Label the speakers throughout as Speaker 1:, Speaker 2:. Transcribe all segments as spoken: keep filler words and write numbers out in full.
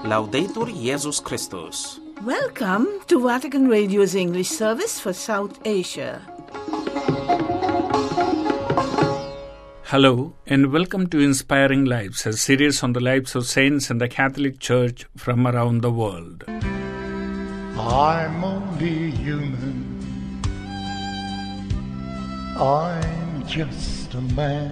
Speaker 1: Laudetur Jesus Christus.
Speaker 2: Welcome to Vatican Radio's English service for South Asia.
Speaker 3: Hello and welcome to Inspiring Lives, a series on the lives of saints in the Catholic Church from around the world.
Speaker 4: I'm only human. I'm just a man.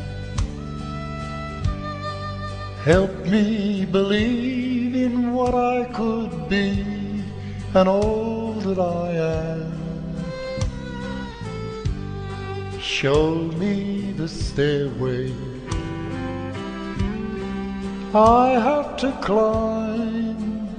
Speaker 4: Help me believe in what I could be and all that I am. Show me the stairway I have to climb.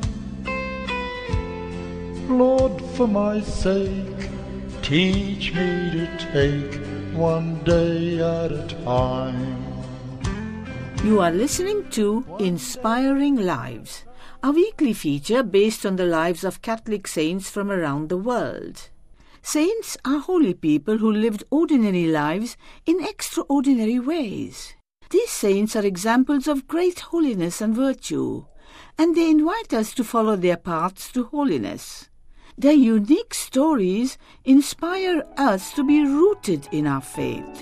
Speaker 4: Lord, for my sake, teach me to take one day at a time.
Speaker 2: You are listening to Inspiring Lives, a weekly feature based on the lives of Catholic saints from around the world. Saints are holy people who lived ordinary lives in extraordinary ways. These saints are examples of great holiness and virtue, and they invite us to follow their paths to holiness. Their unique stories inspire us to be rooted in our faith.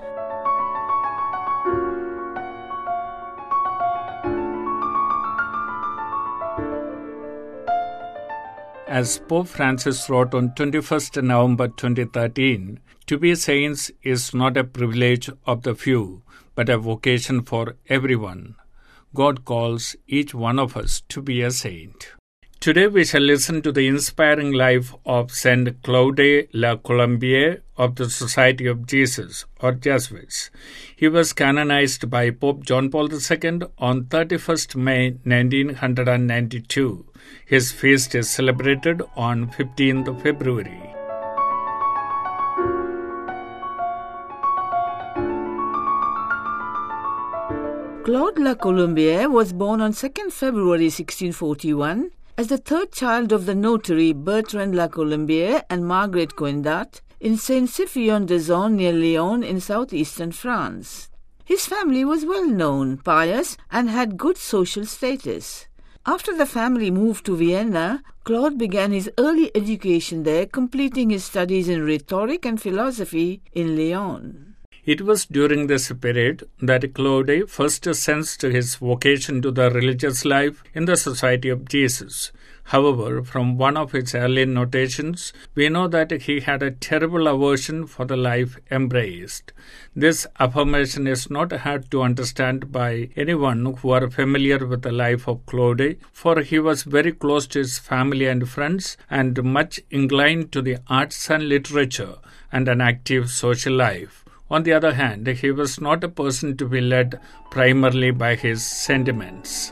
Speaker 3: As Pope Francis wrote on twenty-first November twenty thirteen, to be saints is not a privilege of the few, but a vocation for everyone. God calls each one of us to be a saint. Today we shall listen to the inspiring life of Saint Claude La Colombier of the Society of Jesus, or Jesuits. He was canonized by Pope John Paul the Second on thirty-first May nineteen ninety-two. His feast is celebrated on fifteenth of February.
Speaker 2: Claude La Colombier was born on second February sixteen forty-one as the third child of the notary Bertrand La Colombier and Margaret Coindat in Saint-Siphion-des-Zons near Lyon in southeastern France. His family was well known, pious, and had good social status. After the family moved to Vienna, Claude began his early education there, completing his studies in rhetoric and philosophy in Lyon.
Speaker 3: It was during this period that Claude first sensed his vocation to the religious life in the Society of Jesus. However, from one of his early notations, we know that he had a terrible aversion for the life embraced. This affirmation is not hard to understand by anyone who are familiar with the life of Claude, for he was very close to his family and friends and much inclined to the arts and literature and an active social life. On the other hand, he was not a person to be led primarily by his sentiments.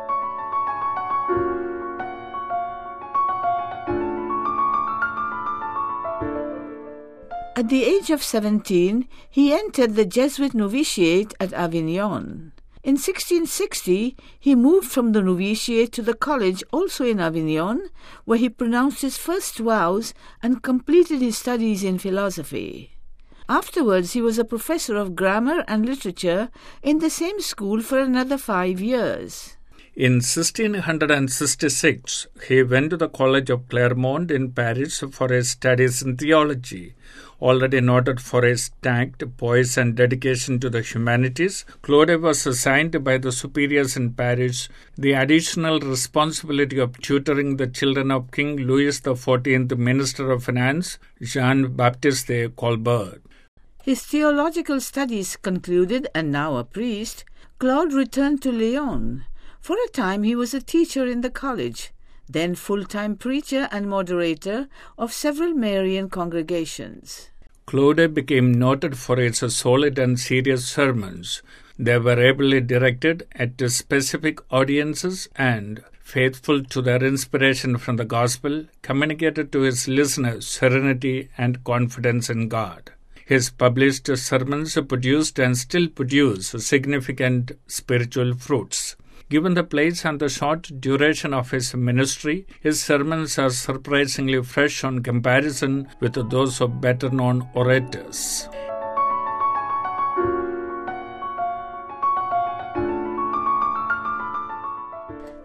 Speaker 2: At the age of seventeen, he entered the Jesuit novitiate at Avignon. In sixteen sixty, he moved from the novitiate to the college also in Avignon, where he pronounced his first vows and completed his studies in philosophy. Afterwards, he was a professor of grammar and literature in the same school for another five years.
Speaker 3: In sixteen sixty-six, he went to the College of Clermont in Paris for his studies in theology. Already noted for his tact, poise, and dedication to the humanities, Claude was assigned by the superiors in Paris the additional responsibility of tutoring the children of King Louis the fourteenth Minister of Finance, Jean-Baptiste de Colbert.
Speaker 2: His theological studies concluded, and now a priest, Claude returned to Lyon. For a time he was a teacher in the college, then full-time preacher and moderator of several Marian congregations.
Speaker 3: Claude became noted for his solid and serious sermons. They were ably directed at specific audiences and, faithful to their inspiration from the Gospel, communicated to his listeners serenity and confidence in God. His published sermons produced and still produce significant spiritual fruits. Given the place and the short duration of his ministry, his sermons are surprisingly fresh on comparison with those of better-known orators.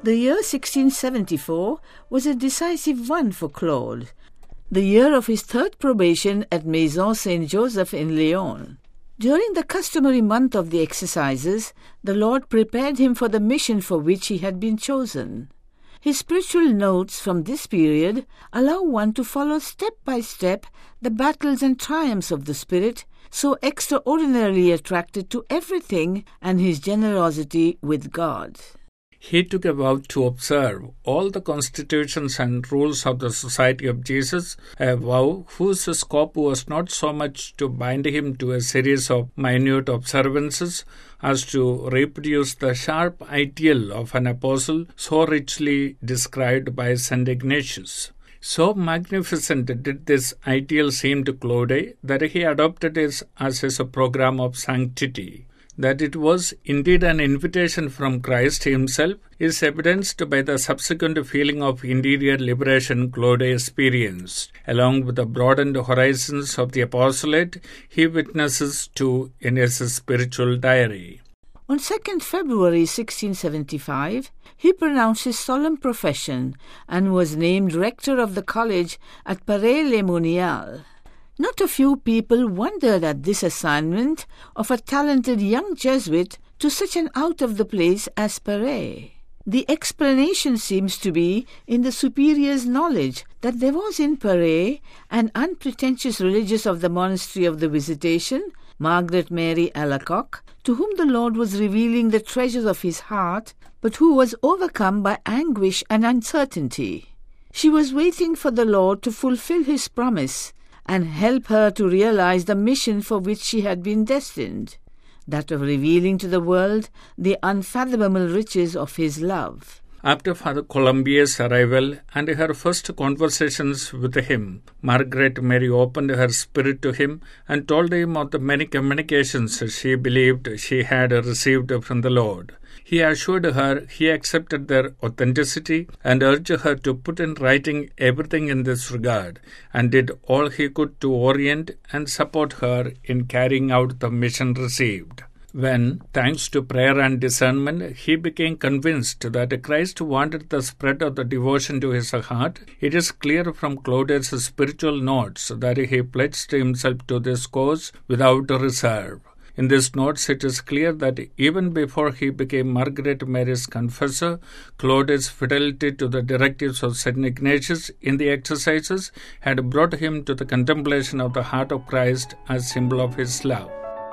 Speaker 2: The year sixteen seventy-four was a decisive one for Claude, the year of his third probation at Maison Saint Joseph in Lyon. During the customary month of the exercises, the Lord prepared him for the mission for which he had been chosen. His spiritual notes from this period allow one to follow step by step the battles and triumphs of the Spirit, so extraordinarily attracted to everything and his generosity with God.
Speaker 3: He took a vow to observe all the constitutions and rules of the Society of Jesus, a vow whose scope was not so much to bind him to a series of minute observances as to reproduce the sharp ideal of an apostle so richly described by Saint Ignatius. So magnificent did this ideal seem to Claude that he adopted it as his program of sanctity. That it was indeed an invitation from Christ himself is evidenced by the subsequent feeling of interior liberation Claude experienced. Along with the broadened horizons of the apostolate, he witnesses to in his spiritual diary.
Speaker 2: On the second of February sixteen seventy-five, he pronounced his solemn profession and was named rector of the college at Paray-le-Monial. Not a few people wondered at this assignment of a talented young Jesuit to such an out-of-the-place as Paray. The explanation seems to be in the superior's knowledge that there was in Paray an unpretentious religious of the monastery of the Visitation, Margaret Mary Alacoque, to whom the Lord was revealing the treasures of his heart, but who was overcome by anguish and uncertainty. She was waiting for the Lord to fulfill his promise and help her to realize the mission for which she had been destined, that of revealing to the world the unfathomable riches of his love.
Speaker 3: After Father Colombia's arrival and her first conversations with him, Margaret Mary opened her spirit to him and told him of the many communications she believed she had received from the Lord. He assured her he accepted their authenticity and urged her to put in writing everything in this regard, and did all he could to orient and support her in carrying out the mission received. When, thanks to prayer and discernment, he became convinced that Christ wanted the spread of the devotion to his heart, it is clear from Claude's spiritual notes that he pledged himself to this cause without reserve. In these notes, it is clear that even before he became Margaret Mary's confessor, Claude's fidelity to the directives of Saint Ignatius in the exercises had brought him to the contemplation of the heart of Christ as symbol of his love.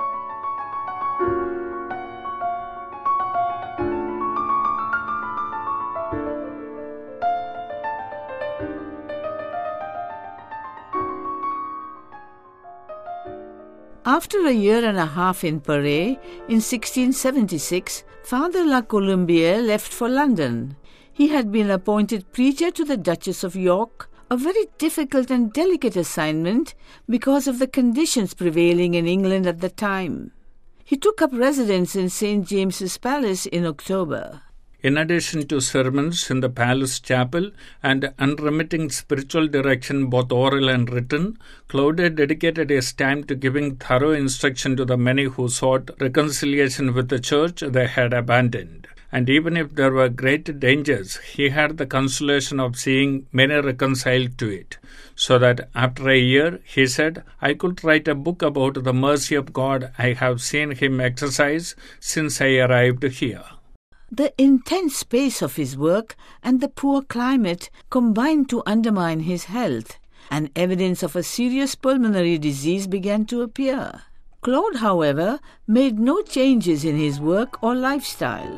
Speaker 2: After a year and a half in Paray, in sixteen seventy-six, Father La Colombière left for London. He had been appointed preacher to the Duchess of York, a very difficult and delicate assignment because of the conditions prevailing in England at the time. He took up residence in Saint James's Palace in October.
Speaker 3: In addition to sermons in the palace chapel and unremitting spiritual direction, both oral and written, Claude dedicated his time to giving thorough instruction to the many who sought reconciliation with the church they had abandoned. And even if there were great dangers, he had the consolation of seeing many reconciled to it. So that after a year, he said, I could write a book about the mercy of God I have seen him exercise since I arrived here.
Speaker 2: The intense pace of his work and the poor climate combined to undermine his health, and evidence of a serious pulmonary disease began to appear. Claude, however, made no changes in his work or lifestyle.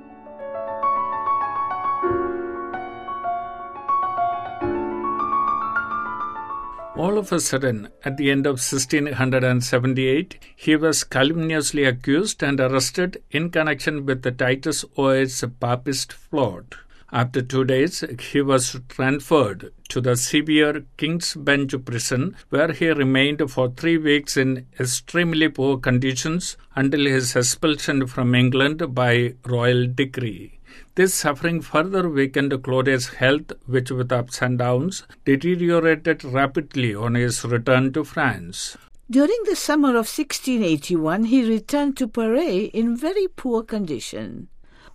Speaker 3: All of a sudden, at the end of sixteen seventy-eight, he was calumniously accused and arrested in connection with the Titus Oates papist plot. After two days, he was transferred to the severe King's Bench prison, where he remained for three weeks in extremely poor conditions until his expulsion from England by royal decree. This suffering further weakened Claude's health, which with ups and downs deteriorated rapidly on his return to France.
Speaker 2: During the summer of sixteen eighty-one, he returned to Paray in very poor condition.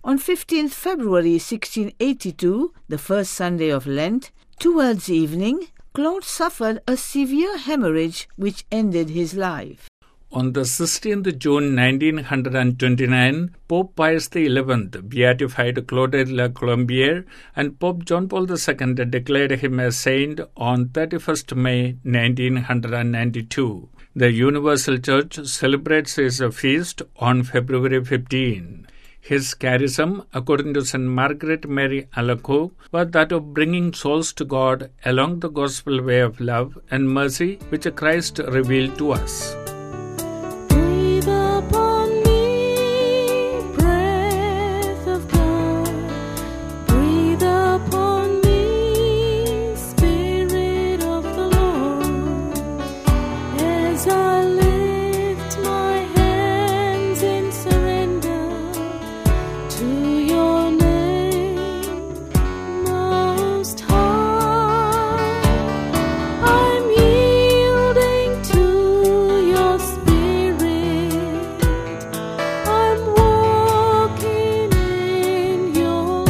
Speaker 2: On fifteenth February sixteen eighty-two, the first Sunday of Lent, towards evening, Claude suffered a severe hemorrhage which ended his life.
Speaker 3: On the sixteenth of June nineteen twenty-nine, Pope Pius the eleventh beatified Claude de la Colombière, and Pope John Paul the second declared him a saint on thirty-first of May nineteen ninety-two. The Universal Church celebrates his feast on February fifteenth. His charism, according to Saint Margaret Mary Alacoque, was that of bringing souls to God along the gospel way of love and mercy which Christ revealed to us.
Speaker 5: Breathe upon me, breath of God. Breathe upon me, Spirit of the Lord. As I lift my hands in surrender to your name, Most High, I'm yielding to your Spirit. I'm walking in your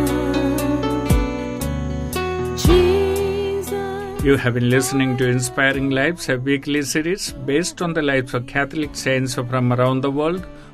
Speaker 5: love, Jesus.
Speaker 3: You have been listening to Inspiring Lives, a weekly series based on the lives of Catholic saints from around the world,